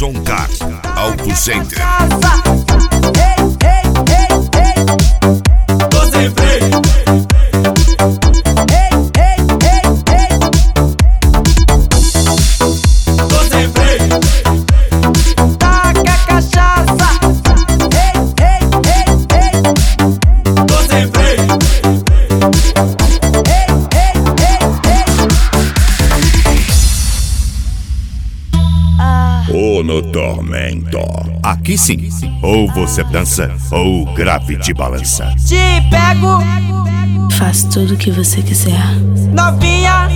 Edson Car, Auto Center. Tô sem freio. Tô sem freio. Taca cachaça. Tô sem freio. Ou no tormento. Aqui sim. Ou você dança, ou o grave te balança. Te pego, Faço tudo o que você quiser. novinha.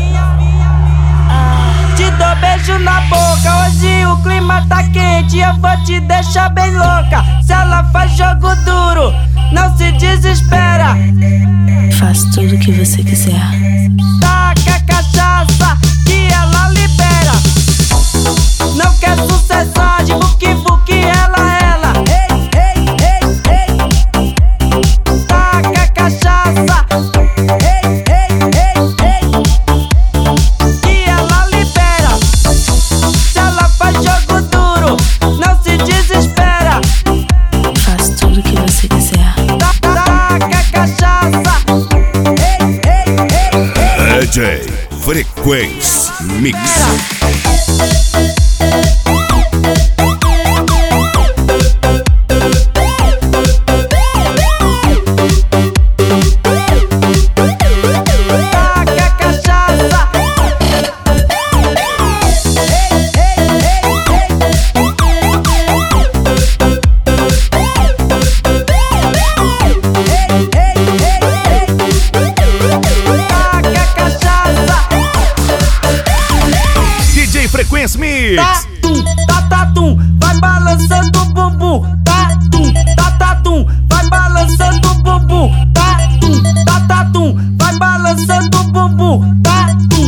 Te dou beijo na boca. Hoje o clima tá quente, eu vou te deixar bem louca. Se ela faz jogo duro, não se desespera. Faço tudo o que você quiser. Taca cachaça que ela libera. Não quer sucessão de buque, ela. Taca cachaça. Que ela libera. Se ela faz jogo duro, não se desespera. Faço tudo o que você quiser. Taca cachaça. DJ Frequência Mix. Taca cachaça. Taca cachaça. DJ Frequência Mix. Tatum, tatatum, vai balançando o bumbum. Tatum, tatatum, vai balançando o bumbum. Tatum, tatatum, vai balançando o bumbum. Tatum,